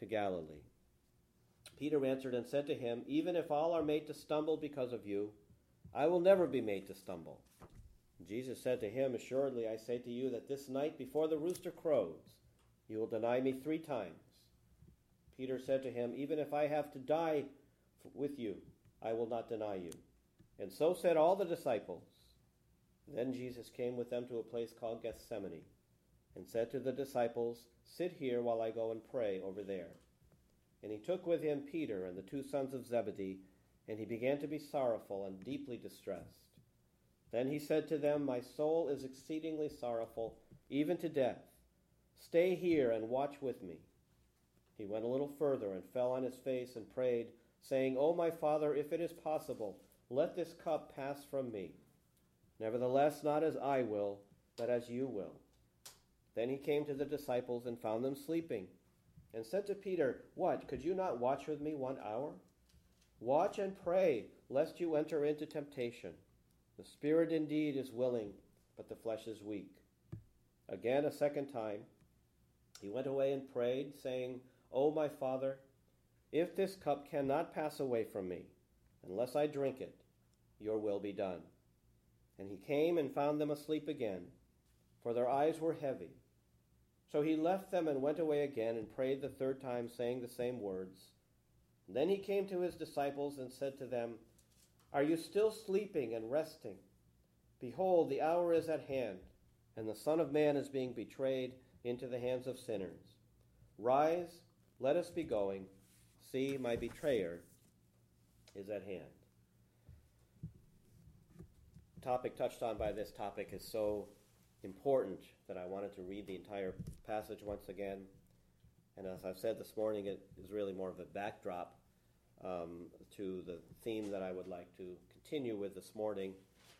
Galilee. Peter answered and said to him, Even if all are made to stumble because of you, I will never be made to stumble. Jesus said to him, Assuredly, I say to you that this night before the rooster crows, you will deny me 3 times. Peter said to him, Even if I have to die with you, I will not deny you. And so said all the disciples. Then Jesus came with them to a place called Gethsemane, and said to the disciples, Sit here while I go and pray over there. And he took with him Peter and the 2 sons of Zebedee, and he began to be sorrowful and deeply distressed. Then he said to them, My soul is exceedingly sorrowful, even to death. Stay here and watch with me. He went a little further and fell on his face and prayed, saying, O my Father, if it is possible, let this cup pass from me. Nevertheless, not as I will, but as you will. Then he came to the disciples and found them sleeping, and said to Peter, What, could you not watch with me 1 hour? Watch and pray, lest you enter into temptation. The spirit indeed is willing, but the flesh is weak. Again, a second time, he went away and prayed, saying, O my Father, if this cup cannot pass away from me, unless I drink it, your will be done. And he came and found them asleep again, for their eyes were heavy. So he left them and went away again and prayed the 3rd time, saying the same words. Then he came to his disciples and said to them, Are you still sleeping and resting? Behold, the hour is at hand, and the Son of Man is being betrayed into the hands of sinners. Rise, let us be going. See, my betrayer is at hand. The topic touched on by this topic is so important that I wanted to read the entire passage once again. And as I've said this morning, it is really more of a backdrop to the theme that I would like to continue with this morning.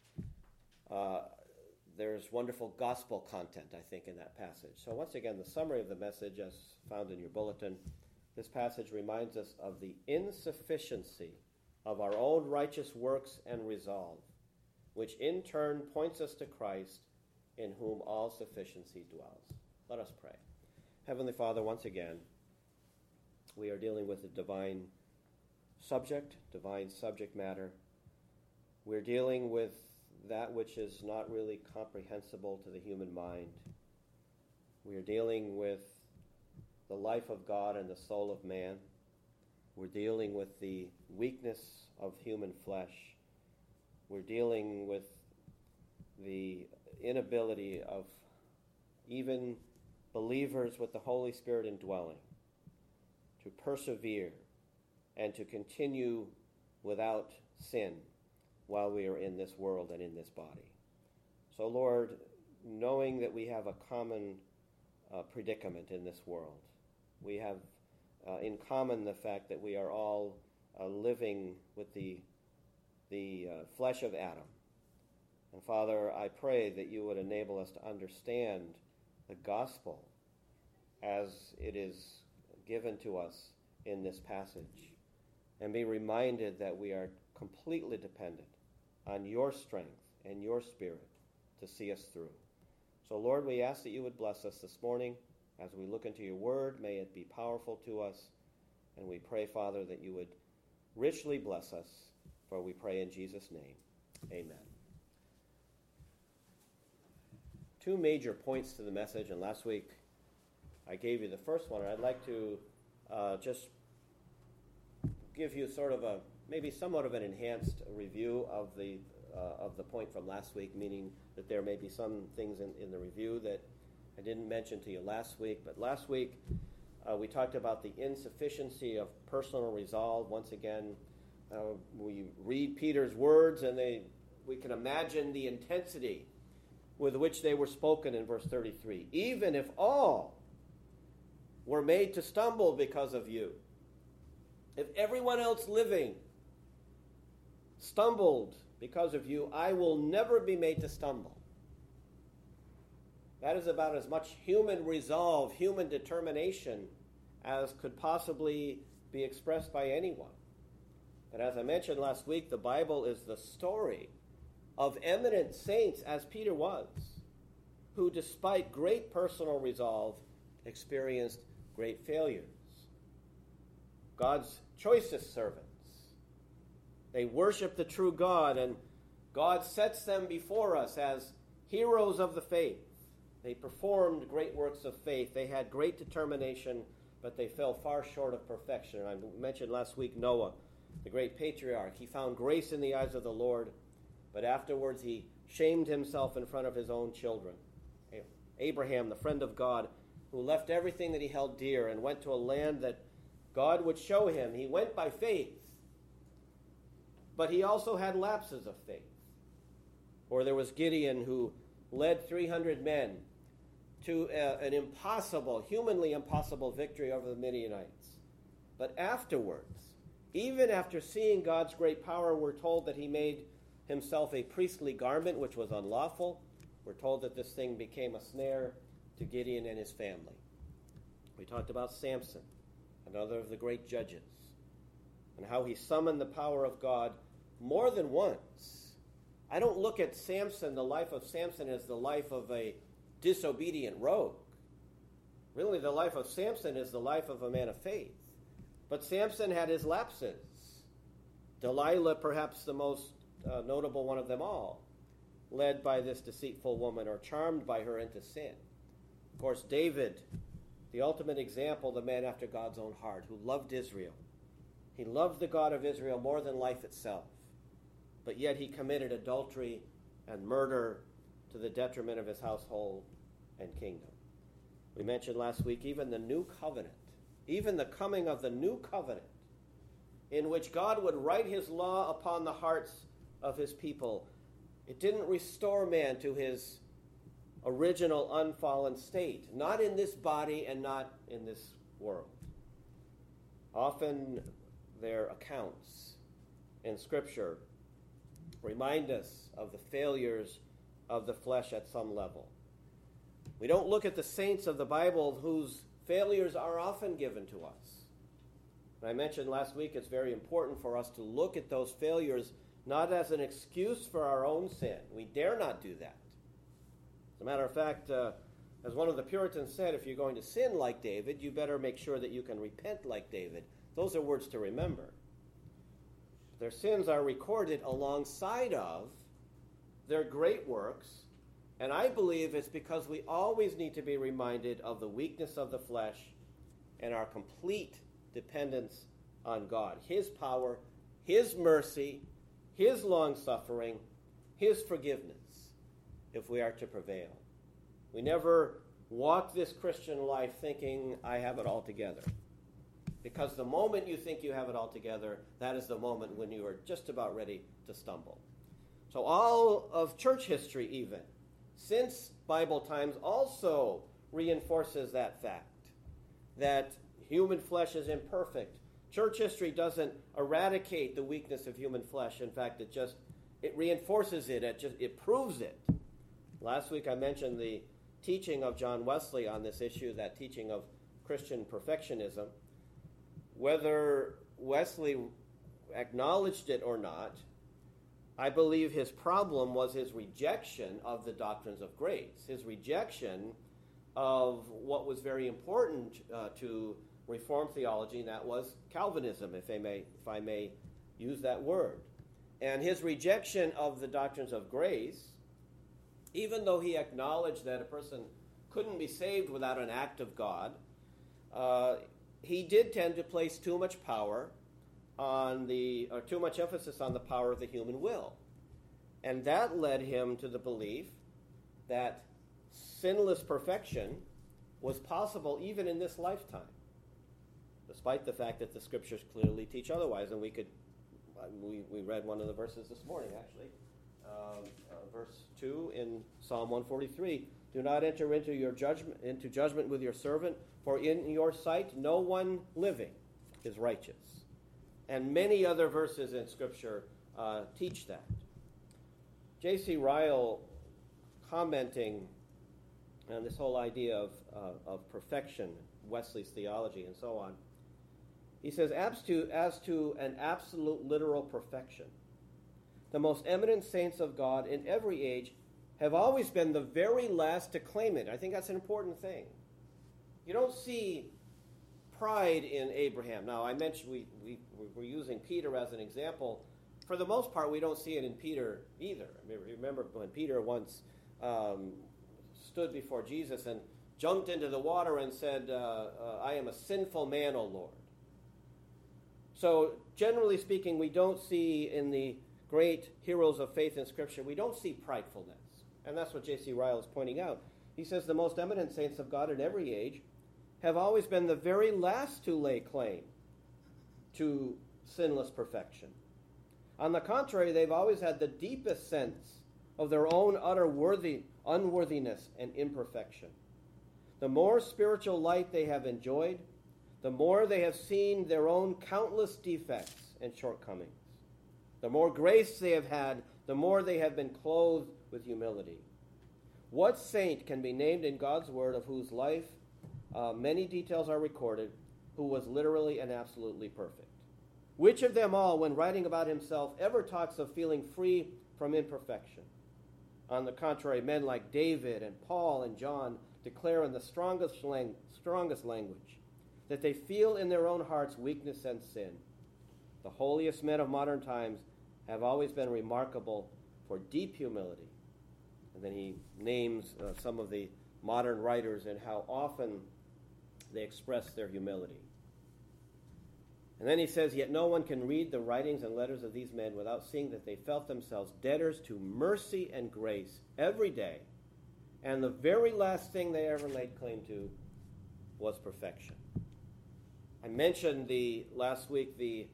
There's wonderful gospel content, I think, in that passage. So once again, the summary of the message as found in your bulletin. This passage reminds us of the insufficiency of our own righteous works and resolve, which in turn points us to Christ, in whom all sufficiency dwells. Let us pray. Heavenly Father, once again, we are dealing with a divine subject matter. We're dealing with that which is not really comprehensible to the human mind. We are dealing with the life of God and the soul of man. We're dealing with the weakness of human flesh. We're dealing with the inability of even believers with the Holy Spirit indwelling to persevere and to continue without sin while we are in this world and in this body. So, Lord, knowing that we have a common predicament in this world, we have in common the fact that we are all living with the flesh of Adam. And Father, I pray that you would enable us to understand the gospel as it is given to us in this passage, and be reminded that we are completely dependent on your strength and your Spirit to see us through. So, Lord, we ask that you would bless us this morning as we look into your word. May it be powerful to us, and we pray, Father, that you would richly bless us, for we pray in Jesus' name. Amen. 2 major points to the message, and last week I gave you the first one. I'd like to just give you sort of maybe somewhat of an enhanced review of the point from last week, meaning that there may be some things in the review that I didn't mention to you last week. But last week we talked about the insufficiency of personal resolve. Once again, we read Peter's words, and we can imagine the intensity with which they were spoken in verse 33. Even if all were made to stumble because of you, if everyone else living stumbled because of you, I will never be made to stumble. That is about as much human resolve, human determination as could possibly be expressed by anyone. But as I mentioned last week, the Bible is the story of eminent saints, as Peter was, who despite great personal resolve experienced great failures. God's choicest servants. They worship the true God, and God sets them before us as heroes of the faith. They performed great works of faith. They had great determination, but they fell far short of perfection. I mentioned last week Noah, the great patriarch. He found grace in the eyes of the Lord, but afterwards he shamed himself in front of his own children. Abraham, the friend of God, who left everything that he held dear and went to a land that God would show him. He went by faith, but he also had lapses of faith. Or there was Gideon, who led 300 men to an impossible, humanly impossible victory over the Midianites. But afterwards, even after seeing God's great power, we're told that he made himself a priestly garment, which was unlawful. We're told that this thing became a snare to Gideon and his family. We talked about Samson, another of the great judges, and how he summoned the power of God more than once. I don't look at Samson, the life of Samson, as the life of a disobedient rogue. Really, the life of Samson is the life of a man of faith. But Samson had his lapses. Delilah, perhaps the most notable one of them all, led by this deceitful woman or charmed by her into sin. Of course, David, the ultimate example, the man after God's own heart, who loved Israel. He loved the God of Israel more than life itself, but yet he committed adultery and murder to the detriment of his household and kingdom. We mentioned last week even the new covenant, even the coming of the new covenant, in which God would write his law upon the hearts of his people. It didn't restore man to his original unfallen state, not in this body and not in this world. Often their accounts in Scripture remind us of the failures of the flesh at some level. We don't look at the saints of the Bible whose failures are often given to us. And I mentioned last week it's very important for us to look at those failures not as an excuse for our own sin. We dare not do that. As a matter of fact, as one of the Puritans said, if you're going to sin like David, you better make sure that you can repent like David. Those are words to remember. Their sins are recorded alongside of their great works, and I believe it's because we always need to be reminded of the weakness of the flesh and our complete dependence on God, his power, his mercy, his long-suffering, his forgiveness, if we are to prevail. We never walk this Christian life thinking, I have it all together. Because the moment you think you have it all together, that is the moment when you are just about ready to stumble. So all of church history even, since Bible times, also reinforces that fact, that human flesh is imperfect. Church history doesn't eradicate the weakness of human flesh. In fact, it reinforces it. It proves it. Last week I mentioned the teaching of John Wesley on this issue, that teaching of Christian perfectionism. Whether Wesley acknowledged it or not, I believe his problem was his rejection of the doctrines of grace, his rejection of what was very important to Reformed theology, and that was Calvinism, if I may use that word. And his rejection of the doctrines of grace, even though he acknowledged that a person couldn't be saved without an act of God, he did tend to place too much power too much emphasis on the power of the human will. And that led him to the belief that sinless perfection was possible even in this lifetime, despite the fact that the Scriptures clearly teach otherwise. And we read one of the verses this morning, actually, verse 2 in Psalm 143. Do not enter into judgment with your servant, for in your sight no one living is righteous. And many other verses in Scripture teach that. J.C. Ryle, commenting on this whole idea of perfection, Wesley's theology, and so on, he says, as to an absolute literal perfection, the most eminent saints of God in every age have always been the very last to claim it. I think that's an important thing. You don't see pride in Abraham. Now, I mentioned we're using Peter as an example. For the most part, we don't see it in Peter either. I mean, remember when Peter once stood before Jesus and jumped into the water and said, I am a sinful man, O Lord. So, generally speaking, we don't see in the great heroes of faith in Scripture, we don't see pridefulness. And that's what J.C. Ryle is pointing out. He says the most eminent saints of God in every age have always been the very last to lay claim to sinless perfection. On the contrary, they've always had the deepest sense of their own utter unworthiness and imperfection. The more spiritual light they have enjoyed, the more they have seen their own countless defects and shortcomings. The more grace they have had, the more they have been clothed with humility. What saint can be named in God's word of whose life many details are recorded, who was literally and absolutely perfect? Which of them all, when writing about himself, ever talks of feeling free from imperfection? On the contrary, men like David and Paul and John declare in the strongest language that they feel in their own hearts weakness and sin. The holiest men of modern times have always been remarkable for deep humility. And then he names some of the modern writers and how often they express their humility. And then he says, yet no one can read the writings and letters of these men without seeing that they felt themselves debtors to mercy and grace every day. And the very last thing they ever laid claim to was perfection. I mentioned last week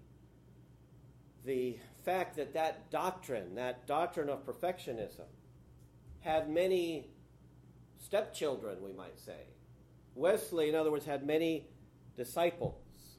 the fact that doctrine of perfectionism, had many stepchildren, we might say. Wesley, in other words, had many disciples.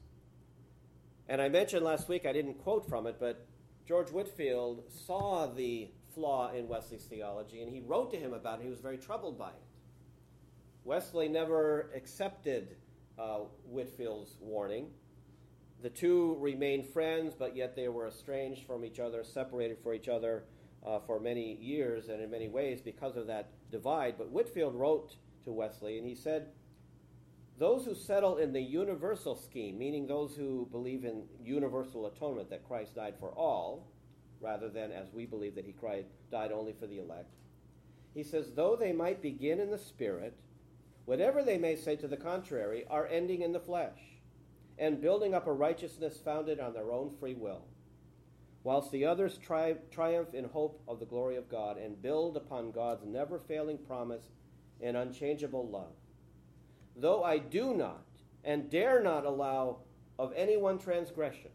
And I mentioned last week, I didn't quote from it, but George Whitefield saw the flaw in Wesley's theology, and he wrote to him about it. He was very troubled by it. Wesley never accepted Whitefield's warning. The two remained friends, but yet they were estranged from each other, separated from each other for many years and in many ways because of that divide. But Whitefield wrote to Wesley, and he said, those who settle in the universal scheme, meaning those who believe in universal atonement, that Christ died for all, rather than as we believe that he died only for the elect, he says, though they might begin in the Spirit, whatever they may say to the contrary, are ending in the flesh, and building up a righteousness founded on their own free will, whilst the others triumph in hope of the glory of God, and build upon God's never-failing promise and unchangeable love. Though I do not and dare not allow of any one transgression.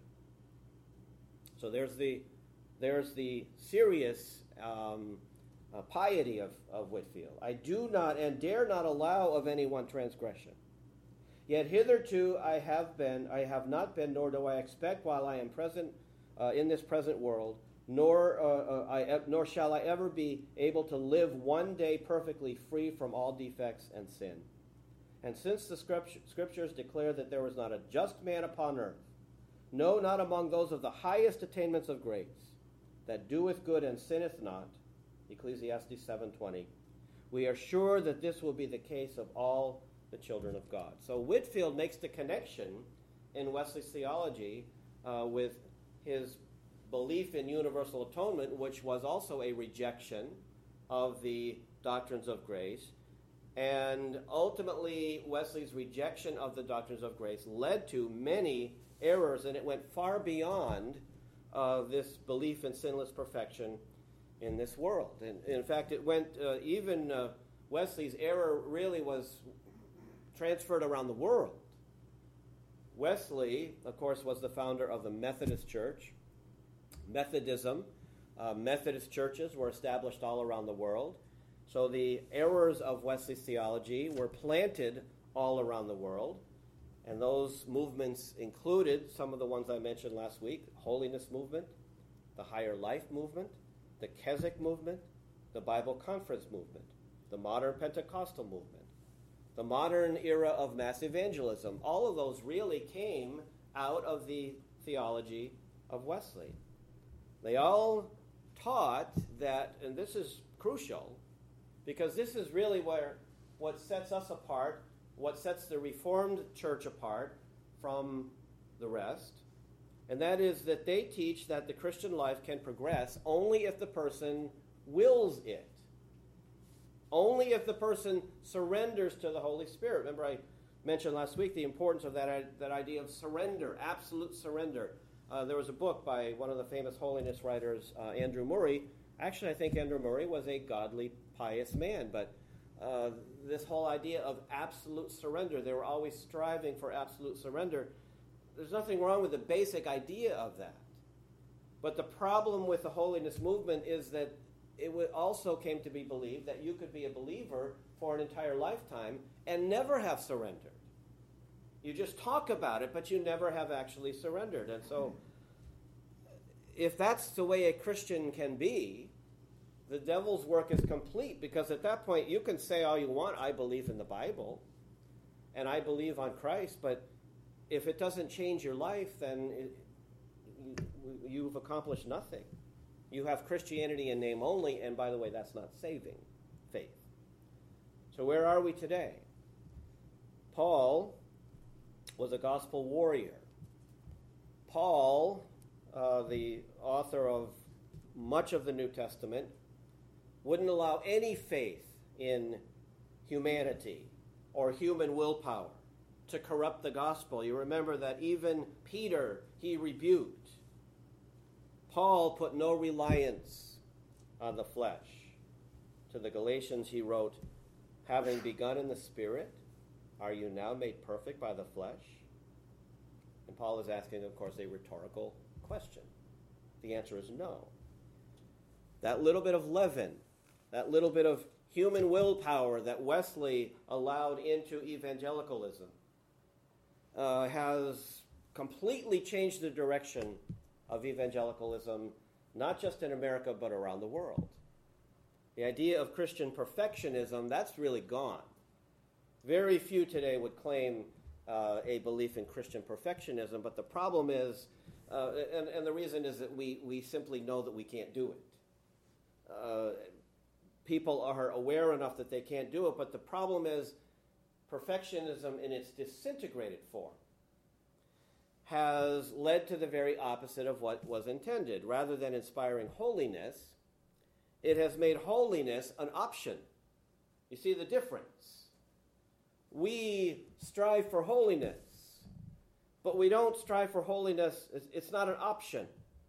So there's the serious piety of Whitefield. I do not and dare not allow of any one transgression. Yet hitherto I have not been, nor do I expect while I am present in this present world, nor shall I ever be able to live one day perfectly free from all defects and sin. And since the Scriptures declare that there was not a just man upon earth, no, not among those of the highest attainments of grace, that doeth good and sinneth not, Ecclesiastes 7:20, we are sure that this will be the case of all the children of God. So Whitefield makes the connection in Wesley's theology with his belief in universal atonement, which was also a rejection of the doctrines of grace. And ultimately, Wesley's rejection of the doctrines of grace led to many errors, and it went far beyond this belief in sinless perfection in this world. And in fact, it went even Wesley's error really was transferred around the world. Wesley, of course, was the founder of the Methodist Church. Methodism, Methodist churches were established all around the world. So the errors of Wesley's theology were planted all around the world. And those movements included some of the ones I mentioned last week: Holiness Movement, the Higher Life Movement, the Keswick Movement, the Bible Conference Movement, the Modern Pentecostal Movement, the modern era of mass evangelism. All of those really came out of the theology of Wesley. They all taught that, and this is crucial, because this is really what sets us apart, what sets the Reformed Church apart from the rest, and that is that they teach that the Christian life can progress only if the person wills it. Only if the person surrenders to the Holy Spirit. Remember I mentioned last week the importance of that idea of surrender, absolute surrender. There was a book by one of the famous holiness writers, Andrew Murray. Actually, I think Andrew Murray was a godly, pious man, but this whole idea of absolute surrender, they were always striving for absolute surrender. There's nothing wrong with the basic idea of that. But the problem with the holiness movement is that it also came to be believed that you could be a believer for an entire lifetime and never have surrendered. You just talk about it, but you never have actually surrendered. And so, if that's the way a Christian can be, the devil's work is complete, because at that point you can say all you want, I believe in the Bible, and I believe on Christ, but if it doesn't change your life, then you've accomplished nothing. You have Christianity in name only, and by the way, that's not saving faith. So where are we today? Paul was a gospel warrior. Paul, the author of much of the New Testament, wouldn't allow any faith in humanity or human willpower to corrupt the gospel. You remember that even Peter, he rebuked. Paul put no reliance on the flesh. To the Galatians he wrote, having begun in the Spirit, are you now made perfect by the flesh? And Paul is asking, of course, a rhetorical question. The answer is no. That little bit of leaven, that little bit of human willpower that Wesley allowed into evangelicalism has completely changed the direction of evangelicalism, not just in America, but around the world. The idea of Christian perfectionism, that's really gone. Very few today would claim a belief in Christian perfectionism, but the problem is, and the reason is that we simply know that we can't do it. People are aware enough that they can't do it, but the problem is perfectionism in its disintegrated form has led to the very opposite of what was intended. Rather than inspiring holiness, it has made holiness an option. You see the difference? We strive for holiness, but we don't strive for holiness. It's not an option.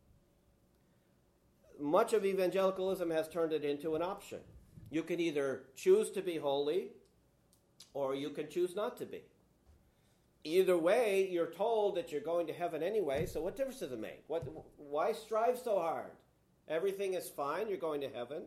Much of evangelicalism has turned it into an option. You can either choose to be holy, or you can choose not to be. Either way, you're told that you're going to heaven anyway, so what difference does it make? Why strive so hard? Everything is fine, you're going to heaven.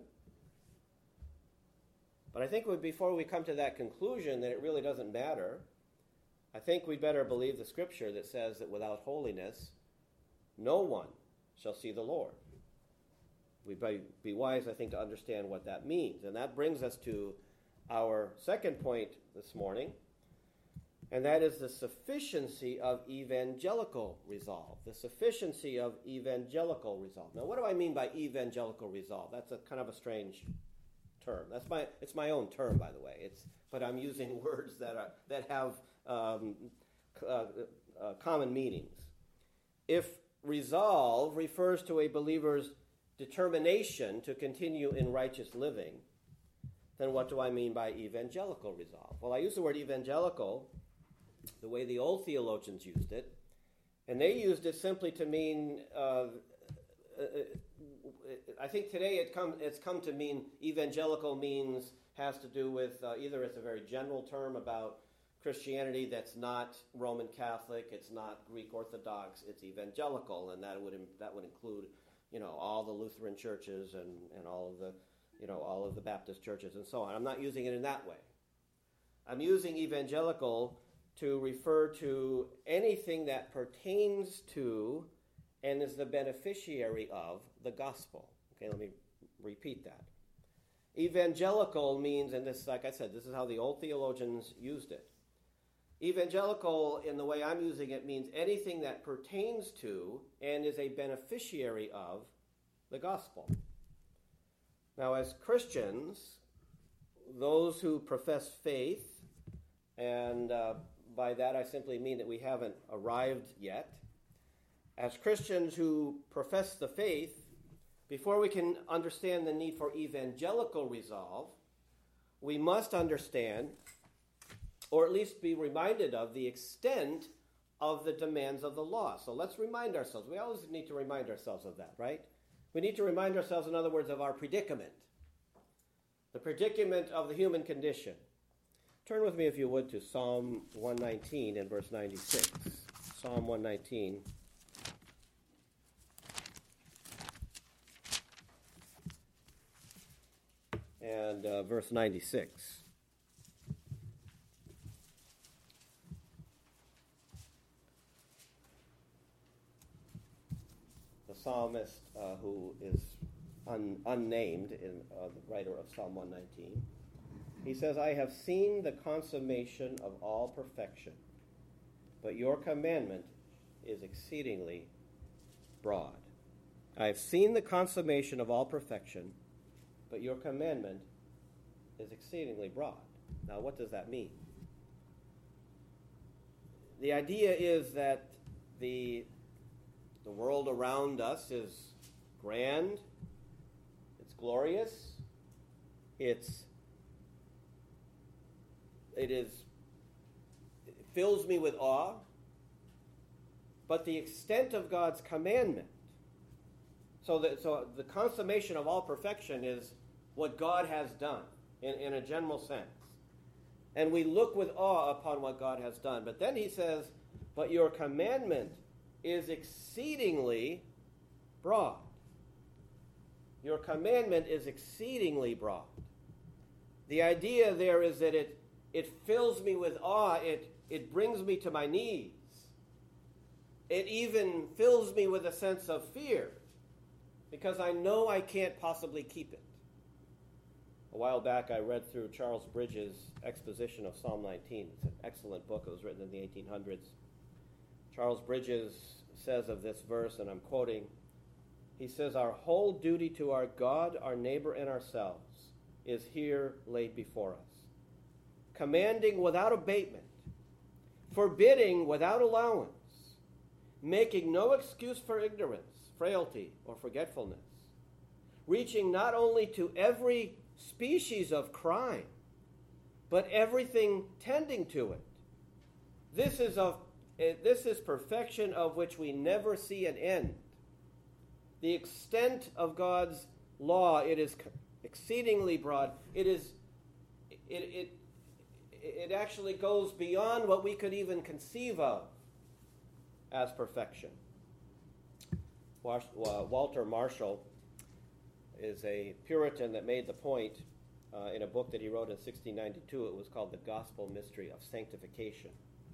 But I think before we come to that conclusion that it really doesn't matter, I think we'd better believe the scripture that says that without holiness, no one shall see the Lord. We'd be wise, I think, to understand what that means. And that brings us to our second point this morning, and that is the sufficiency of evangelical resolve. The sufficiency of evangelical resolve. Now, what do I mean by evangelical resolve? That's a kind of a strange term. It's my own term, by the way. But I'm using words that have common meanings. If resolve refers to a believer's determination to continue in righteous living, then what do I mean by evangelical resolve? Well, I use the word evangelical the way the old theologians used it, and they used it simply to mean, I think today it's come to mean evangelical has to do with either it's a very general term about Christianity that's not Roman Catholic, it's not Greek Orthodox, it's evangelical, and that would include, all the Lutheran churches and all of the Baptist churches and so on. I'm not using it in that way. I'm using evangelical to refer to anything that pertains to and is the beneficiary of the gospel. Okay, let me repeat that. Evangelical means, and this, like I said, this is how the old theologians used it. Evangelical, in the way I'm using it, means anything that pertains to and is a beneficiary of the gospel. Now, as Christians, those who profess faith and by that I simply mean that we haven't arrived yet. As Christians who profess the faith, before we can understand the need for evangelical resolve, we must understand, or at least be reminded of, the extent of the demands of the law. So let's remind ourselves. We always need to remind ourselves of that, right? We need to remind ourselves, in other words, of our predicament. The predicament of the human condition. Turn with me, if you would, to Psalm 119 and verse 96. Psalm 119. And verse 96. The psalmist, who is unnamed, the writer of Psalm 119, he says, I have seen the consummation of all perfection, but your commandment is exceedingly broad. I have seen the consummation of all perfection, but your commandment is exceedingly broad. Now, what does that mean? The idea is that the world around us is grand, it's glorious, it fills me with awe, but the extent of God's commandment, so the consummation of all perfection is what God has done in a general sense. And we look with awe upon what God has done. But then he says, but your commandment is exceedingly broad. Your commandment is exceedingly broad. The idea there is that it fills me with awe. It brings me to my knees. It even fills me with a sense of fear, because I know I can't possibly keep it. A while back, I read through Charles Bridges' exposition of Psalm 19. It's an excellent book. It was written in the 1800s. Charles Bridges says of this verse, and I'm quoting, he says, our whole duty to our God, our neighbor, and ourselves is here laid before us, commanding without abatement, forbidding without allowance, making no excuse for ignorance, frailty, or forgetfulness, reaching not only to every species of crime, but everything tending to it. This is perfection of which we never see an end. The extent of God's law, it is exceedingly broad. It actually goes beyond what we could even conceive of as perfection. Walter Marshall is a Puritan that made the point in a book that he wrote in 1692. It was called The Gospel Mystery of Sanctification.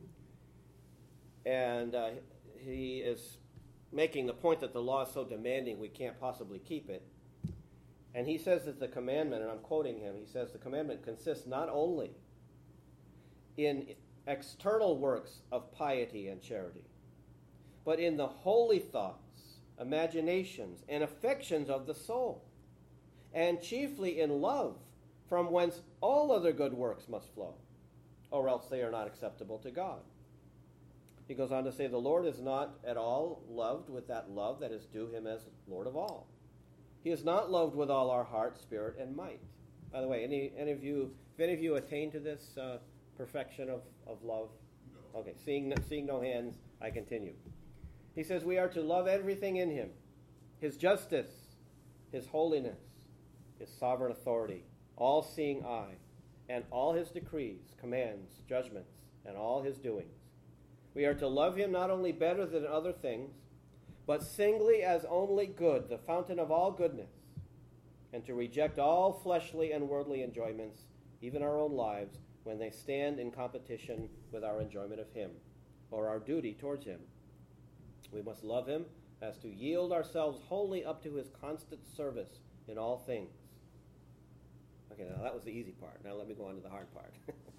And he is making the point that the law is so demanding we can't possibly keep it. And he says that the commandment, and I'm quoting him, he says the commandment consists not only in external works of piety and charity, but in the holy thoughts, imaginations, and affections of the soul, and chiefly in love, from whence all other good works must flow, or else they are not acceptable to God. He goes on to say, the Lord is not at all loved with that love that is due him as Lord of all. He is not loved with all our heart, spirit, and might. By the way, any of you attain to this perfection of love? No. Okay, seeing no hands, I continue. He says we are to love everything in him, his justice, his holiness, his sovereign authority, all-seeing eye, and all his decrees, commands, judgments, and all his doings. We are to love him not only better than other things, but singly as only good, the fountain of all goodness, and to reject all fleshly and worldly enjoyments, even our own lives, when they stand in competition with our enjoyment of him, or our duty towards him. We must love him as to yield ourselves wholly up to his constant service in all things. Okay, now that was the easy part. Now let me go on to the hard part.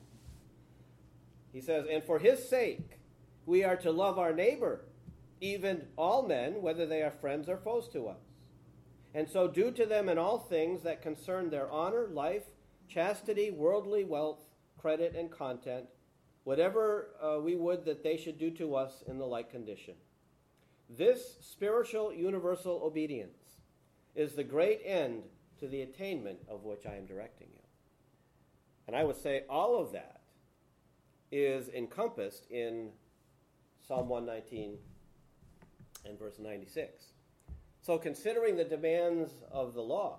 He says, and for his sake, we are to love our neighbor, even all men, whether they are friends or foes to us. And so do to them in all things that concern their honor, life, chastity, worldly wealth, credit, and content, whatever we would that they should do to us in the like condition. This spiritual universal obedience is the great end to the attainment of which I am directing you. And I would say all of that is encompassed in Psalm 119 and verse 96. So considering the demands of the law,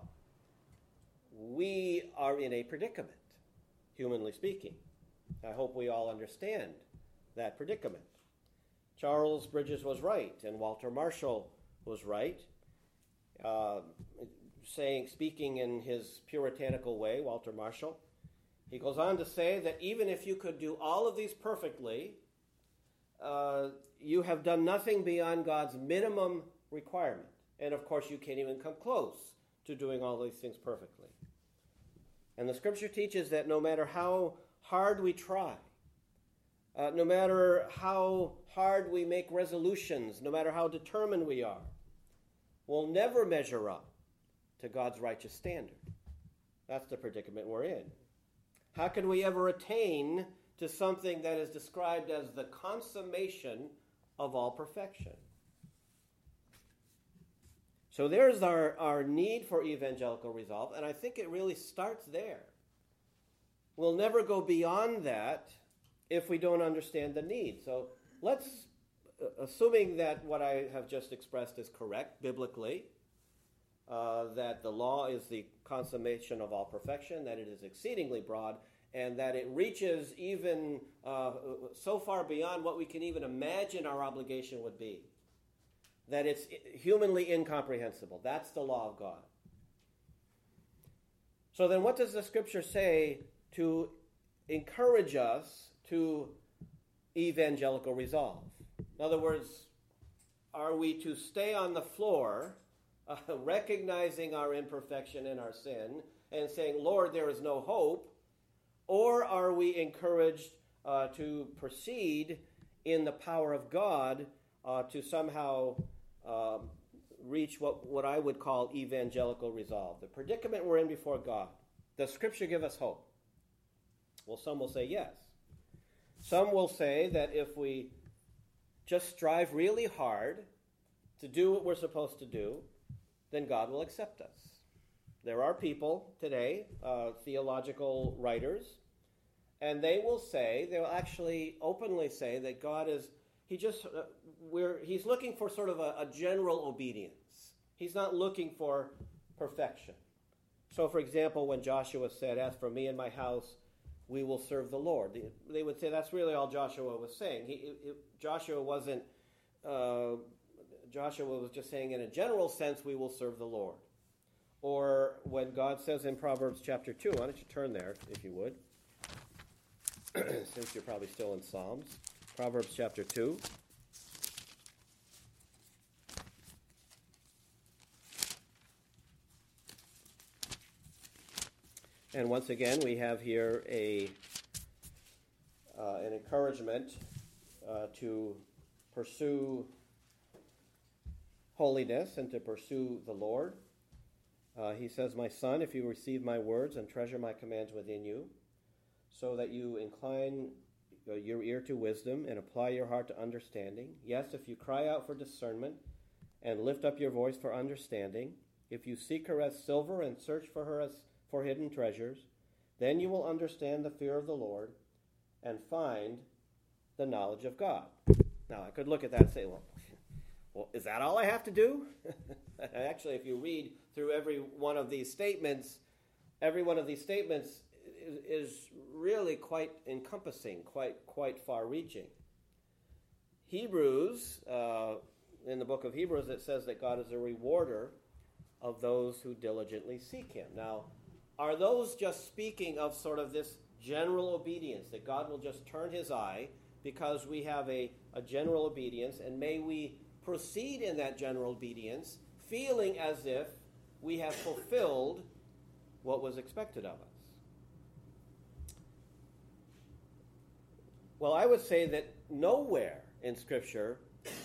we are in a predicament, humanly speaking. I hope we all understand that predicament. Charles Bridges was right, and Walter Marshall was right. Speaking in his puritanical way, Walter Marshall, he goes on to say that even if you could do all of these perfectly, you have done nothing beyond God's minimum requirement. And of course, you can't even come close to doing all these things perfectly. And the Scripture teaches that no matter how hard we try, no matter how hard we make resolutions, no matter how determined we are, we'll never measure up to God's righteous standard. That's the predicament we're in. How can we ever attain to something that is described as the consummation of all perfection? So there's our need for evangelical resolve, and I think it really starts there. We'll never go beyond that if we don't understand the need. So let's, assuming that what I have just expressed is correct biblically, that the law is the consummation of all perfection, that it is exceedingly broad, and that it reaches even so far beyond what we can even imagine our obligation would be, that it's humanly incomprehensible. That's the law of God. So then what does the Scripture say to encourage us to evangelical resolve? In other words, are we to stay on the floor, recognizing our imperfection and our sin, and saying, Lord, there is no hope? Or are we encouraged to proceed in the power of God to somehow reach what I would call evangelical resolve? The predicament we're in before God. Does Scripture give us hope? Well, some will say yes. Some will say that if we just strive really hard to do what we're supposed to do, then God will accept us. There are people today, theological writers, and they will actually openly say that God is, he's looking for sort of a general obedience. He's not looking for perfection. So, for example, when Joshua said, "As for me and my house, we will serve the Lord," they would say that's really all Joshua was saying. Joshua was just saying in a general sense, we will serve the Lord. Or when God says in Proverbs chapter 2, why don't you turn there, if you would, since you're probably still in Psalms. Proverbs chapter 2. And once again, we have here an encouragement to pursue holiness and to pursue the Lord. He says, "My son, if you receive my words and treasure my commands within you, so that you incline your ear to wisdom and apply your heart to understanding. Yes, if you cry out for discernment and lift up your voice for understanding, if you seek her as silver and search for her as for hidden treasures, then you will understand the fear of the Lord and find the knowledge of God." Now, I could look at that and say, well, is that all I have to do? Actually, if you read through every one of these statements is really quite encompassing, quite far-reaching. Hebrews, in the book of Hebrews, it says that God is a rewarder of those who diligently seek him. Now, are those just speaking of sort of this general obedience, that God will just turn his eye because we have a general obedience, and may we proceed in that general obedience, feeling as if we have fulfilled what was expected of us? Well, I would say that nowhere in Scripture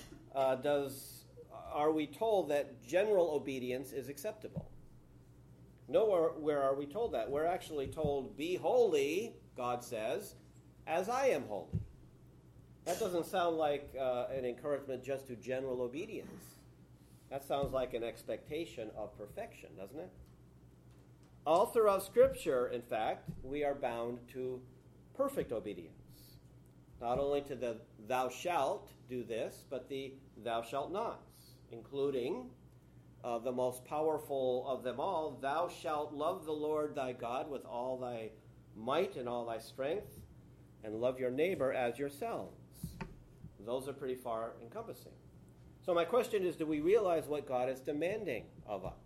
are we told that general obedience is acceptable. Nowhere are we told that. We're actually told, be holy, God says, as I am holy. That doesn't sound like an encouragement just to general obedience. That sounds like an expectation of perfection, doesn't it? All throughout Scripture, in fact, we are bound to perfect obedience. Not only to the thou shalt do this, but the thou shalt nots, including the most powerful of them all, thou shalt love the Lord thy God with all thy might and all thy strength, and love your neighbor as yourselves. Those are pretty far encompassing. So my question is, do we realize what God is demanding of us?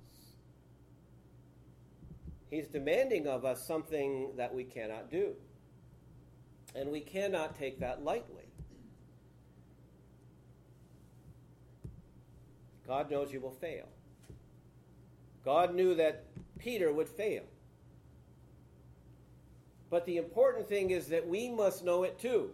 He's demanding of us something that we cannot do. And we cannot take that lightly. God knows you will fail. God knew that Peter would fail. But the important thing is that we must know it too.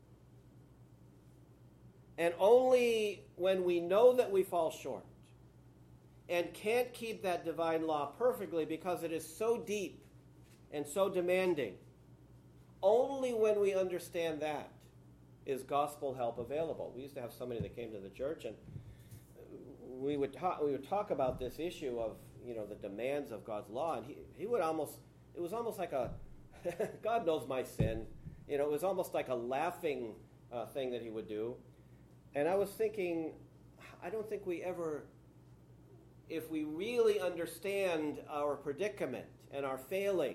And only when we know that we fall short and can't keep that divine law perfectly because it is so deep and so demanding, only when we understand that is gospel help available. We used to have somebody that came to the church, and we would talk about this issue of, the demands of God's law, and he would it was almost like a God knows my sin. It was almost like a laughing thing that he would do. And I was thinking, I don't think we ever, if we really understand our predicament and our failings,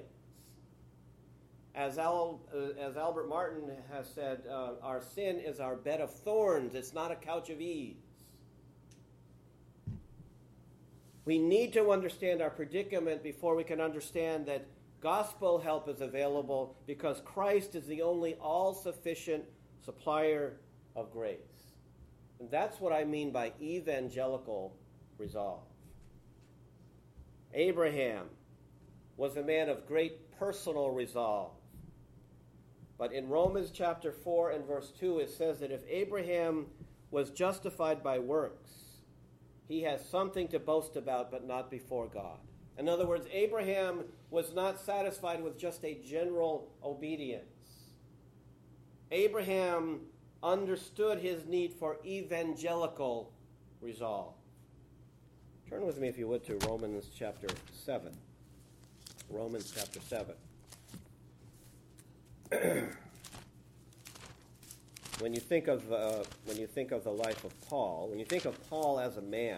as Albert Martin has said, our sin is our bed of thorns. It's not a couch of ease. We need to understand our predicament before we can understand that gospel help is available, because Christ is the only all-sufficient supplier of grace. And that's what I mean by evangelical resolve. Abraham was a man of great personal resolve. But in Romans chapter 4 and verse 2, it says that if Abraham was justified by works, he has something to boast about, but not before God. In other words, Abraham was not satisfied with just a general obedience. Abraham understood his need for evangelical resolve. Turn with me, if you would, to Romans chapter 7. Romans chapter 7. When you think of the life of Paul, when you think of Paul as a man,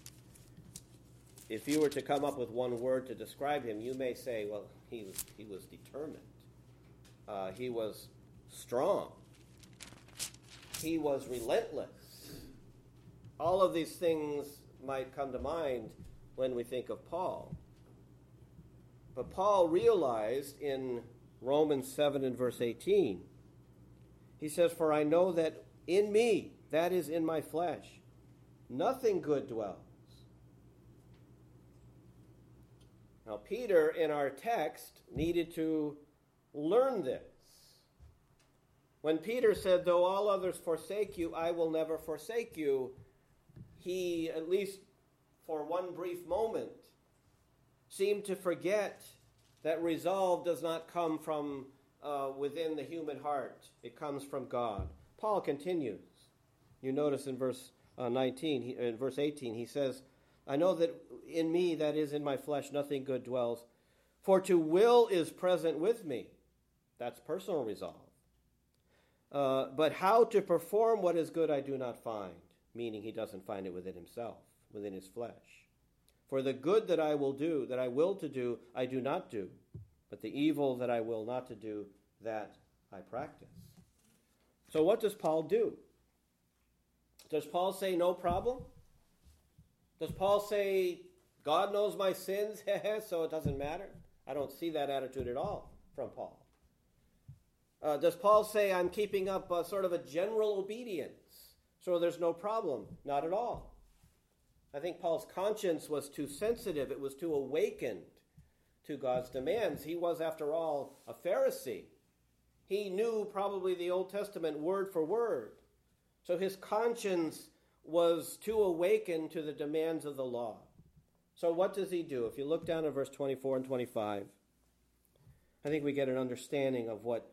if you were to come up with one word to describe him, you may say, well, he was determined. He was strong. He was relentless. All of these things might come to mind when we think of Paul. But Paul realized in Romans 7 and verse 18, he says, "For I know that in me, that is in my flesh, nothing good dwells." Now, Peter, in our text, needed to learn this. When Peter said, "Though all others forsake you, I will never forsake you," he, at least for one brief moment, seemed to forget that resolve does not come from within the human heart. It comes from God. Paul continues. You notice in verse 18, he says, "I know that in me, that is in my flesh, nothing good dwells. For to will is present with me." That's personal resolve. "But how to perform what is good I do not find," meaning he doesn't find it within himself, within his flesh. "For the good that I will to do, I do not do. But the evil that I will not to do, that I practice." So what does Paul do? Does Paul say no problem? Does Paul say, God knows my sins, so it doesn't matter? I don't see that attitude at all from Paul. Does Paul say, I'm keeping up sort of a general obedience, so there's no problem? Not at all. I think Paul's conscience was too sensitive. It was too awakened to God's demands. He was, after all, a Pharisee. He knew probably the Old Testament word for word. So his conscience was too awakened to the demands of the law. So what does he do? If you look down at verse 24 and 25, I think we get an understanding of what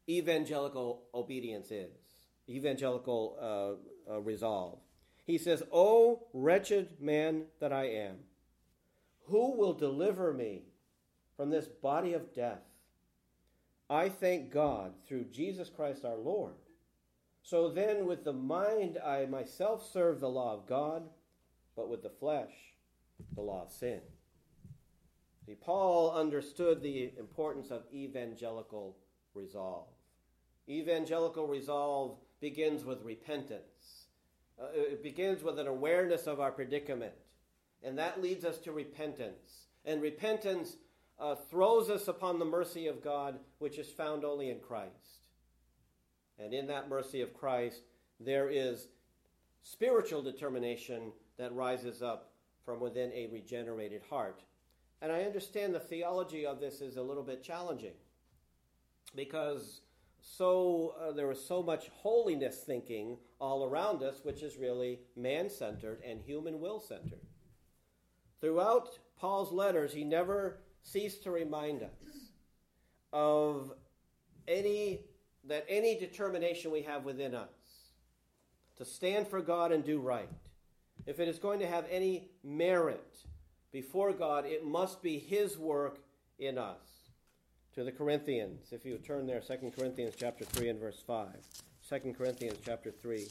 evangelical obedience is, evangelical resolve. He says, "O wretched man that I am, who will deliver me from this body of death? I thank God through Jesus Christ our Lord. So then with the mind I myself serve the law of God, but with the flesh the law of sin." See, Paul understood the importance of evangelical resolve. Evangelical resolve begins with repentance. It begins with an awareness of our predicament, and that leads us to repentance. And repentance throws us upon the mercy of God, which is found only in Christ. And in that mercy of Christ, there is spiritual determination that rises up from within a regenerated heart. And I understand the theology of this is a little bit challenging, because there is so much holiness thinking all around us, which is really man-centered and human will-centered. Throughout Paul's letters, he never ceased to remind us of any determination we have within us to stand for God and do right. If it is going to have any merit before God, it must be his work in us. To the Corinthians, if you turn there, 2 Corinthians chapter 3 and verse 5. 2 Corinthians chapter 3.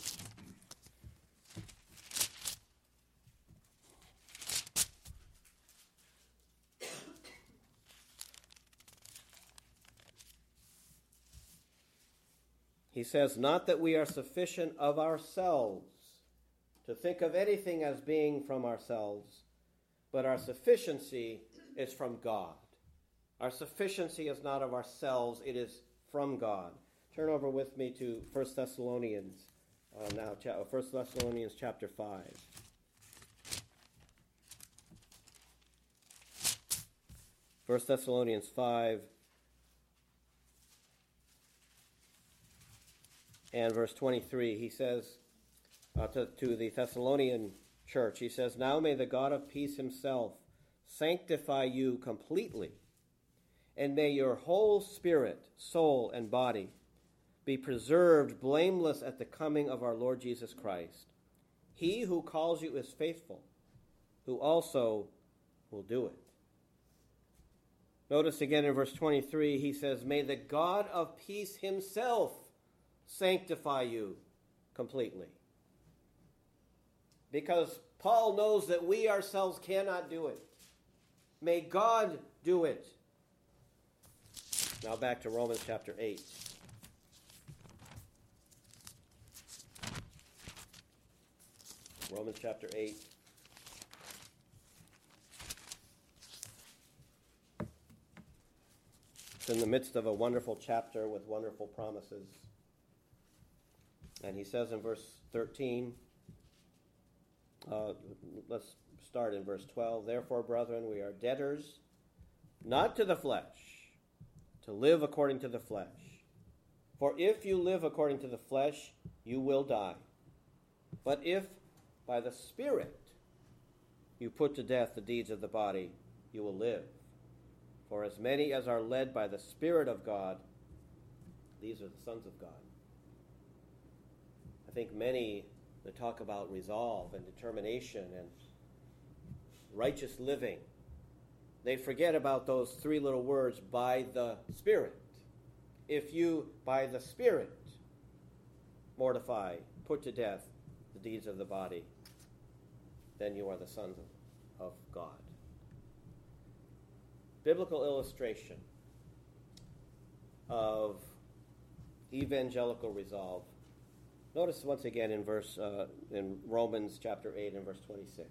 He says, "Not that we are sufficient of ourselves to think of anything as being from ourselves, but our sufficiency is from God." Our sufficiency is not of ourselves, it is from God. Turn over with me to 1 Thessalonians, 1 Thessalonians chapter 5. 1 Thessalonians 5 and verse 23, he says to the Thessalonian church, he says, "Now may the God of peace himself sanctify you completely, and may your whole spirit, soul, and body be preserved blameless at the coming of our Lord Jesus Christ. He who calls you is faithful, who also will do it." Notice again in verse 23, he says, "May the God of peace himself sanctify you completely." Because Paul knows that we ourselves cannot do it. May God do it. Now back to Romans chapter 8. Romans chapter 8. It's in the midst of a wonderful chapter with wonderful promises. And he says in verse 13, let's start in verse 12. "Therefore, brethren, we are debtors, not to the flesh, to live according to the flesh. For if you live according to the flesh, you will die. But if by the Spirit you put to death the deeds of the body, you will live. For as many as are led by the Spirit of God, these are the sons of God." I think many that talk about resolve and determination and righteous living, they forget about those three little words, "by the Spirit." If you, by the Spirit, mortify, put to death the deeds of the body, then you are the sons of God. Biblical illustration of evangelical resolve. Notice once again in Romans chapter 8 and verse 26.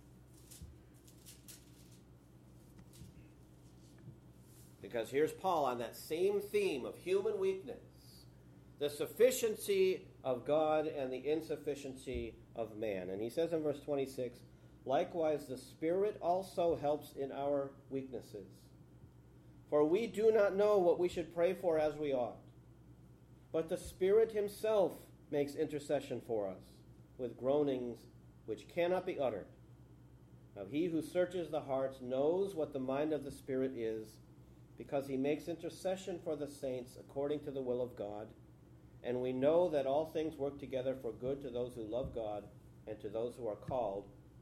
Because here's Paul on that same theme of human weakness, the sufficiency of God and the insufficiency of man. And he says in verse 26, "Likewise the Spirit also helps in our weaknesses. For we do not know what we should pray for as we ought. But the Spirit himself makes intercession for us with groanings which cannot be uttered. Now he who searches the hearts knows what the mind of the Spirit is, because he makes intercession for the saints according to the will of God. And we know that all things work together for good to those who love God and to those who are called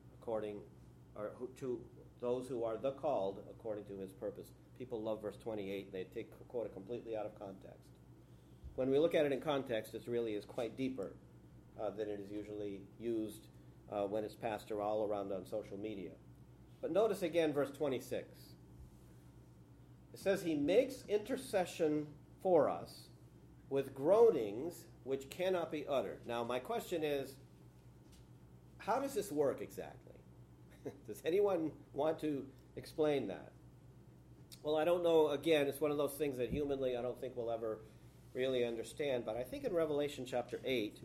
to those who are the called according to his purpose. People love verse 28. They quote it completely out of context. When we look at it in context, it really is quite deeper than it is usually used when it's passed all around on social media. But notice again verse 26. It says, he makes intercession for us with groanings which cannot be uttered. Now, my question is, how does this work exactly? Does anyone want to explain that? Well, I don't know. Again, it's one of those things that humanly I don't think we'll ever really understand. But I think in Revelation chapter 8,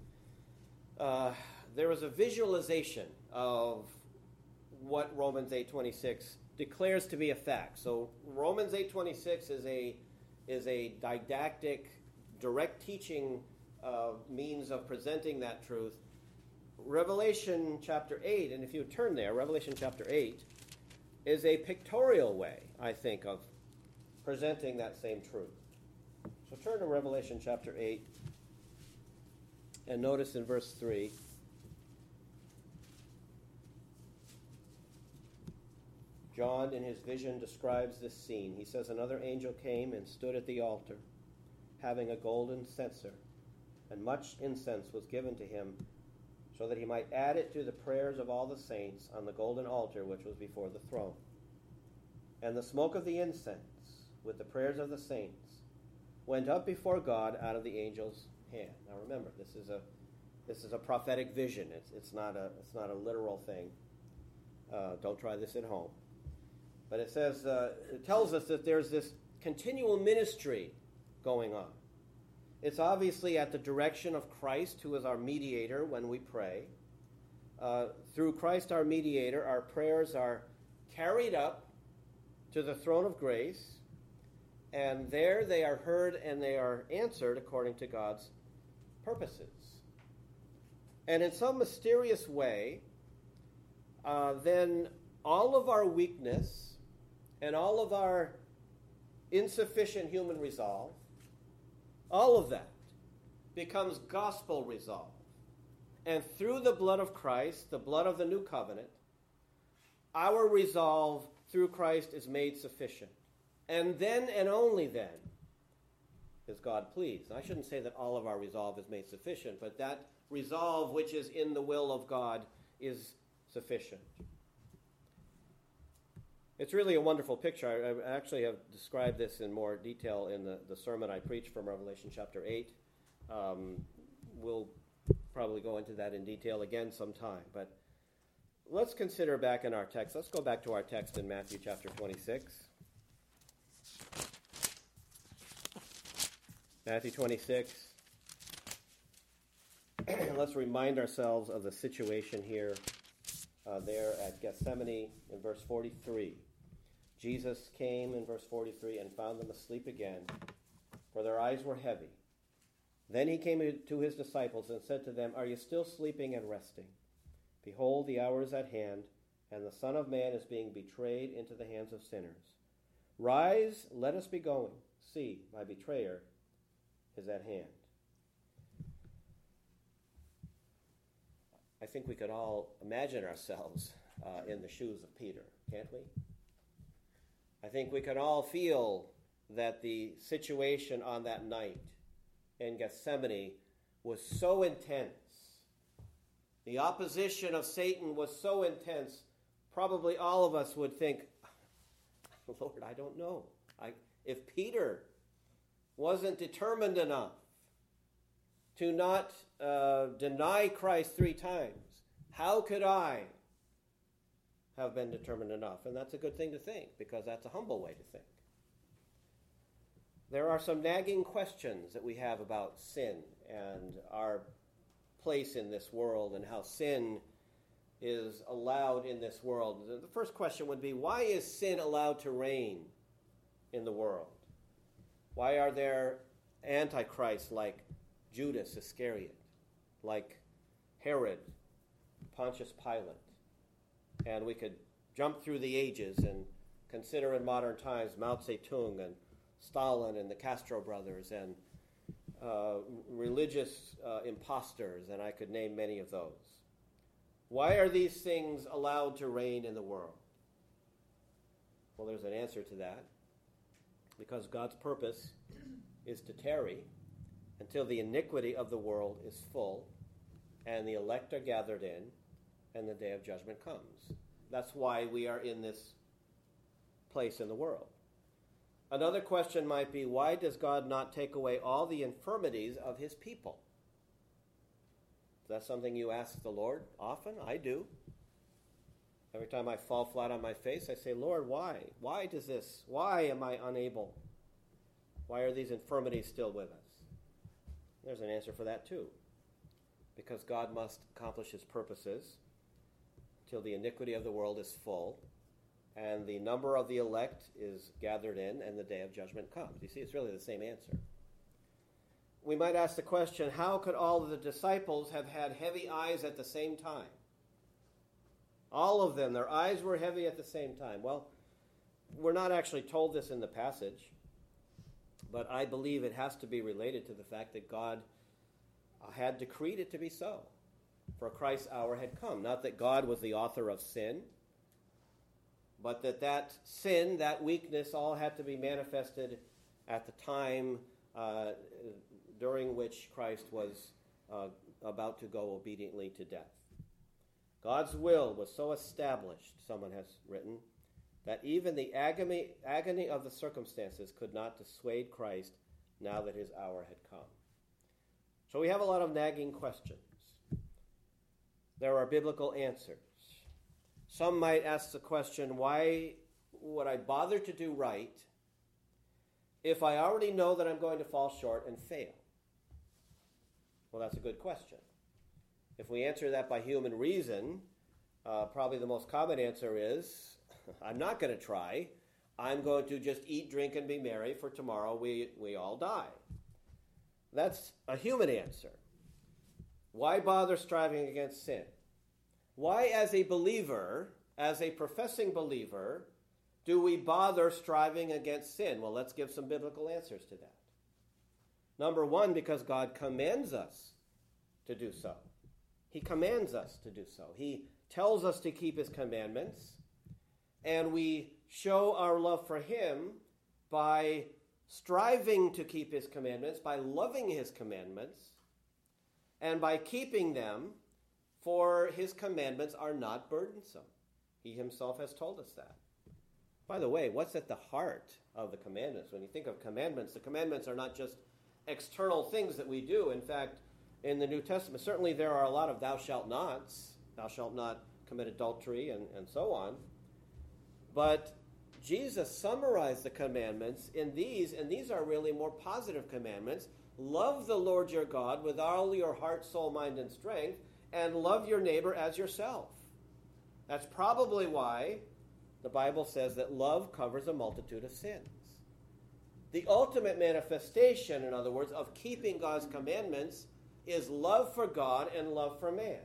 there is a visualization of what Romans 8:26 declares to be a fact. So Romans 8:26 is a didactic, direct teaching means of presenting that truth. Revelation chapter 8, and if you turn there, Revelation chapter 8 is a pictorial way, I think, of presenting that same truth. So turn to Revelation chapter 8 and notice in verse 3. John, in his vision, describes this scene. He says, another angel came and stood at the altar, having a golden censer, and much incense was given to him, so that he might add it to the prayers of all the saints on the golden altar which was before the throne. And the smoke of the incense, with the prayers of the saints, went up before God out of the angel's hand. Now remember, this is a prophetic vision. It's not a literal thing. Don't try this at home. But it says, it tells us that there's this continual ministry going on. It's obviously at the direction of Christ, who is our mediator when we pray. Through Christ, our mediator, our prayers are carried up to the throne of grace, and there they are heard and they are answered according to God's purposes. And in some mysterious way, then all of our weakness and all of our insufficient human resolve, all of that becomes gospel resolve. And through the blood of Christ, the blood of the new covenant, our resolve through Christ is made sufficient. And then and only then is God pleased. And I shouldn't say that all of our resolve is made sufficient, but that resolve which is in the will of God is sufficient. It's really a wonderful picture. I actually have described this in more detail in the sermon I preached from Revelation chapter 8. We'll probably go into that in detail again sometime. But let's consider back in our text. Let's go back to our text in Matthew chapter 26. Matthew 26. Let's remind ourselves of the situation here. There at Gethsemane in verse 43. Jesus came in verse 43 and found them asleep again, for their eyes were heavy. Then he came to his disciples and said to them, are you still sleeping and resting? Behold, the hour is at hand, and the Son of Man is being betrayed into the hands of sinners. Rise, let us be going. See, my betrayer is at hand. I think we could all imagine ourselves in the shoes of Peter, can't we? I think we can all feel that the situation on that night in Gethsemane was so intense. The opposition of Satan was so intense, probably all of us would think, Lord, I don't know. If Peter wasn't determined enough to not deny Christ 3 times, how could I have been determined enough? And that's a good thing to think, because that's a humble way to think. There are some nagging questions that we have about sin and our place in this world and how sin is allowed in this world. The first question would be, why is sin allowed to reign in the world? Why are there antichrists like Judas Iscariot, like Herod, Pontius Pilate? And we could jump through the ages and Consider in modern times Mao Zedong and Stalin and the Castro brothers and religious imposters, and I could name many of those. Why are these things allowed to reign in the world? Well, there's an answer to that. Because God's purpose is to tarry until the iniquity of the world is full and the elect are gathered in and the day of judgment comes. That's why we are in this place in the world. Another question might be, why does God not take away all the infirmities of his people? Is that something you ask the Lord often? I do. Every time I fall flat on my face, I say, Lord, why? Why does this? Why am I unable? Why are these infirmities still with us? There's an answer for that too. Because God must accomplish his purposes till the iniquity of the world is full and the number of the elect is gathered in and the day of judgment comes. You see, it's really the same answer. We might ask the question, how could all of the disciples have had heavy eyes at the same time? All of them, their eyes were heavy at the same time. Well, we're not actually told this in the passage, but I believe it has to be related to the fact that God had decreed it to be so. For Christ's hour had come. Not that God was the author of sin, but that sin, that weakness, all had to be manifested at the time during which Christ was about to go obediently to death. God's will was so established, someone has written, that even the agony of the circumstances could not dissuade Christ now that his hour had come. So we have a lot of nagging questions. There are biblical answers. Some might ask the question, why would I bother to do right if I already know that I'm going to fall short and fail? Well, that's a good question. If we answer that by human reason, probably the most common answer is, I'm not going to try. I'm going to just eat, drink, and be merry, for tomorrow we all die. That's a human answer. Why bother striving against sin? Why, as a believer, as a professing believer, do we bother striving against sin? Well, let's give some biblical answers to that. Number one, because God commands us to do so. He commands us to do so. He tells us to keep his commandments, and we show our love for him by striving to keep his commandments, by loving his commandments, and by keeping them, for his commandments are not burdensome. He himself has told us that. By the way, what's at the heart of the commandments? When you think of commandments, the commandments are not just external things that we do. In fact, in the New Testament, certainly there are a lot of thou shalt nots. Thou shalt not commit adultery and so on. But Jesus summarized the commandments in these, and these are really more positive commandments. Love the Lord your God with all your heart, soul, mind, and strength, and love your neighbor as yourself. That's probably why the Bible says that love covers a multitude of sins. The ultimate manifestation, in other words, of keeping God's commandments is love for God and love for man.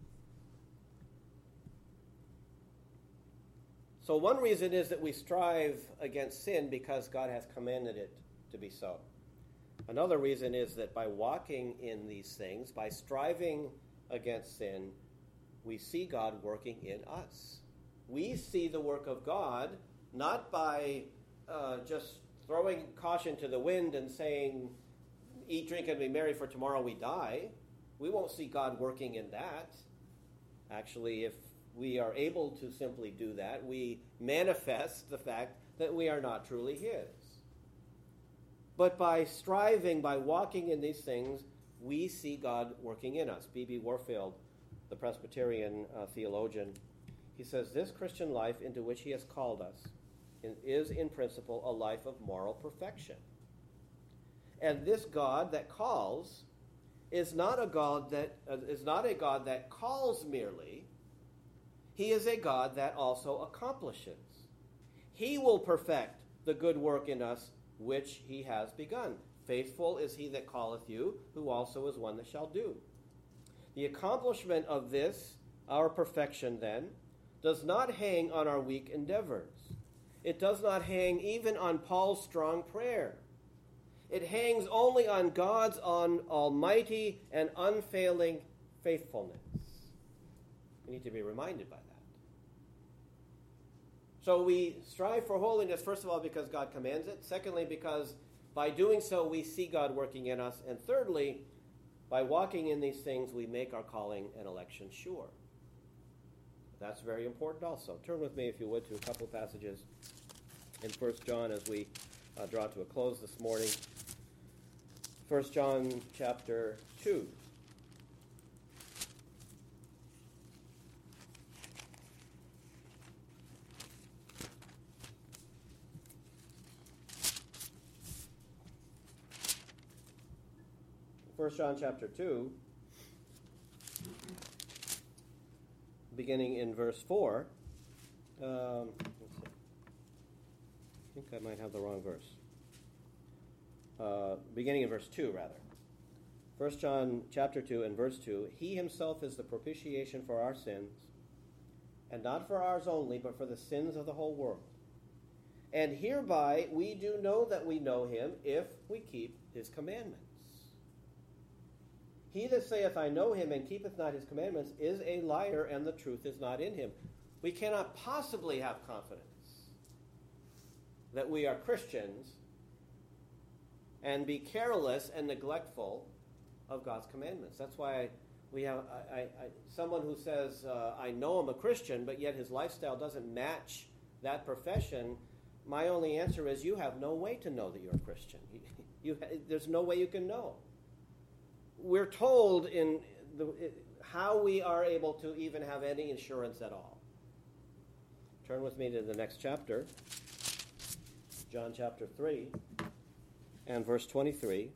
So one reason is that we strive against sin because God has commanded it to be so. Another reason is that by walking in these things, by striving against sin, we see God working in us. We see the work of God not by just throwing caution to the wind and saying, eat, drink, and be merry, for tomorrow we die. We won't see God working in that. Actually, if we are able to simply do that, we manifest the fact that we are not truly his. But by striving, by walking in these things, we see God working in us. B.B. Warfield, the Presbyterian theologian, he says, this Christian life into which he has called us is in principle a life of moral perfection. And this God that calls is not a God that calls merely. He is a God that also accomplishes. He will perfect the good work in us which he has begun. Faithful is he that calleth you, who also is one that shall do. The accomplishment of this, our perfection then, does not hang on our weak endeavors. It does not hang even on Paul's strong prayer. It hangs only on God's almighty and unfailing faithfulness. We need to be reminded by that. So we strive for holiness, first of all, because God commands it. Secondly, because by doing so, we see God working in us. And thirdly, by walking in these things, we make our calling and election sure. That's very important also. Turn with me, if you would, to a couple of passages in 1 John as we draw to a close this morning. 1 John chapter 2. First John chapter 2, beginning in verse 4. I think I might have the wrong verse. Beginning in verse 2, rather. 1 John chapter 2 and verse 2, He himself is the propitiation for our sins, and not for ours only, but for the sins of the whole world. And hereby we do know that we know him, if we keep his commandments. He that saith, I know him, and keepeth not his commandments, is a liar, and the truth is not in him. We cannot possibly have confidence that we are Christians and be careless and neglectful of God's commandments. That's why we have someone who says, I know I'm a Christian, but yet his lifestyle doesn't match that profession. My only answer is, you have no way to know that you're a Christian. There's no way you can know. We're told in how we are able to even have any assurance at all. Turn with me to the next chapter, John chapter 3 and verse 23.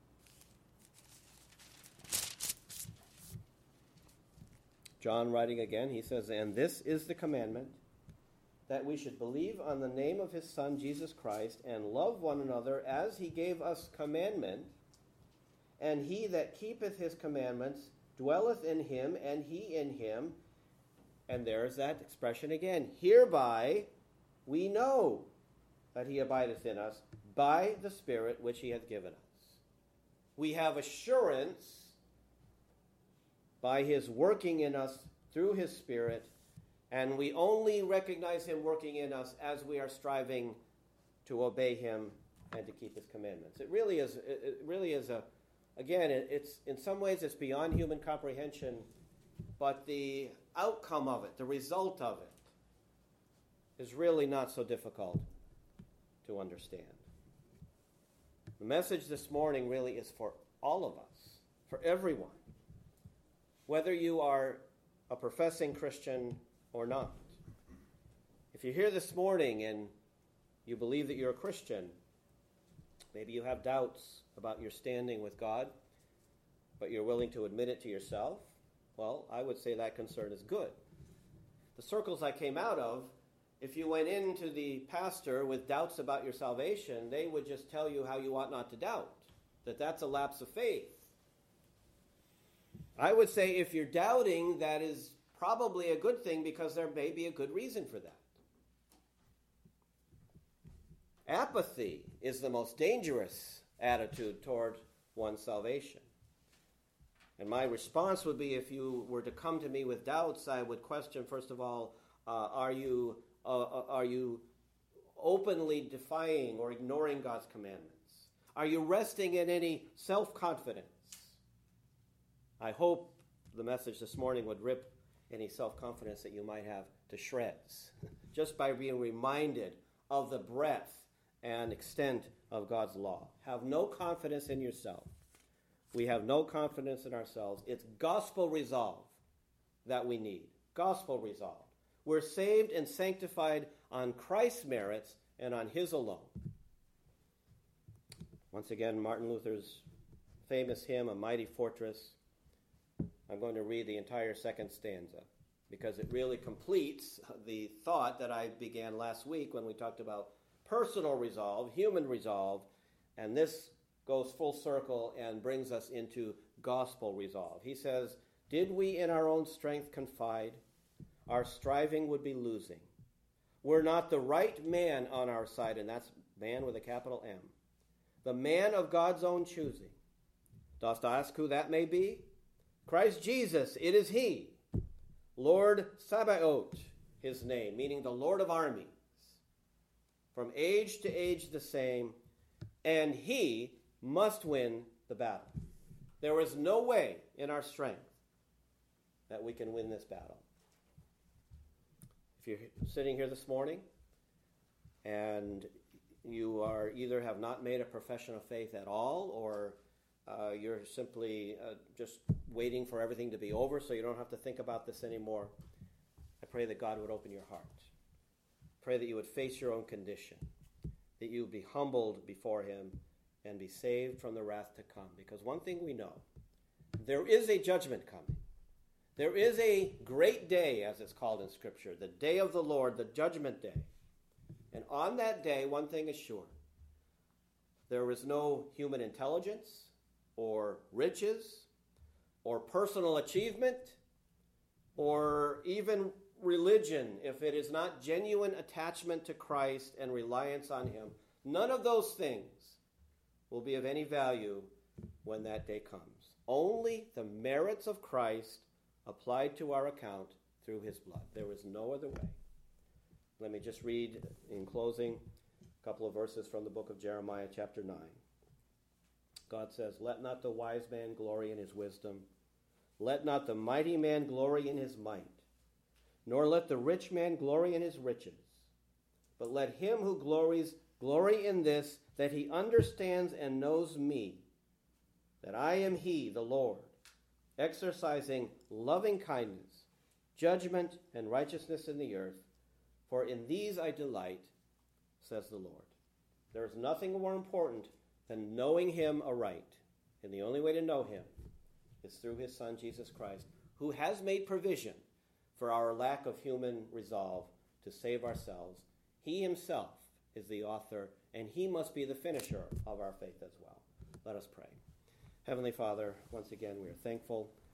John writing again, he says, And this is the commandment, that we should believe on the name of his Son, Jesus Christ, and love one another as he gave us commandment. And he that keepeth his commandments dwelleth in him, and he in him. And there's that expression again. Hereby we know that he abideth in us by the Spirit which he hath given us. We have assurance by his working in us through his Spirit, and we only recognize him working in us as we are striving to obey him and to keep his commandments. It really is a Again, it's in some ways it's beyond human comprehension, but the outcome of it, the result of it, is really not so difficult to understand. The message this morning really is for all of us, for everyone, whether you are a professing Christian or not. If you're here this morning and you believe that you're a Christian, maybe you have doubts about your standing with God, but you're willing to admit it to yourself, well, I would say that concern is good. The circles I came out of, if you went into the pastor with doubts about your salvation, they would just tell you how you ought not to doubt, that that's a lapse of faith. I would say if you're doubting, that is probably a good thing because there may be a good reason for that. Apathy is the most dangerous attitude toward one's salvation. And my response would be, if you were to come to me with doubts, I would question, first of all, are you openly defying or ignoring God's commandments? Are you resting in any self-confidence? I hope the message this morning would rip any self-confidence that you might have to shreds, just by being reminded of the breadth and extent of God's law. Have no confidence in yourself. We have no confidence in ourselves. It's gospel resolve that we need. Gospel resolve. We're saved and sanctified on Christ's merits and on his alone. Once again, Martin Luther's famous hymn, A Mighty Fortress. I'm going to read the entire second stanza because it really completes the thought that I began last week when we talked about personal resolve, human resolve, and this goes full circle and brings us into gospel resolve. He says, Did we in our own strength confide, our striving would be losing. were not the right man on our side, and that's man with a capital M, the man of God's own choosing. Dost ask who that may be? Christ Jesus, it is he. Lord Sabaoth, his name, meaning the Lord of armies. From age to age the same, and he must win the battle. There is no way in our strength that we can win this battle. If you're sitting here this morning and you are either have not made a profession of faith at all, or you're simply just waiting for everything to be over so you don't have to think about this anymore, I pray that God would open your heart. Pray that you would face your own condition, that you would be humbled before him and be saved from the wrath to come. Because one thing we know, there is a judgment coming. There is a great day, as it's called in Scripture, the day of the Lord, the judgment day. And on that day, one thing is sure. There is no human intelligence or riches or personal achievement or even religion, if it is not genuine attachment to Christ and reliance on him. None of those things will be of any value when that day comes. Only the merits of Christ applied to our account through his blood. There is no other way. Let me just read, in closing, a couple of verses from the book of Jeremiah, chapter 9. God says, "Let not the wise man glory in his wisdom. Let not the mighty man glory in his might. Nor let the rich man glory in his riches. But let him who glories glory in this, that he understands and knows me, that I am he, the Lord, exercising loving kindness, judgment, and righteousness in the earth. For in these I delight, says the Lord." There is nothing more important than knowing him aright. And the only way to know him is through his Son, Jesus Christ, who has made provision for our lack of human resolve to save ourselves. He himself is the author, and he must be the finisher of our faith as well. Let us pray. Heavenly Father, once again we are thankful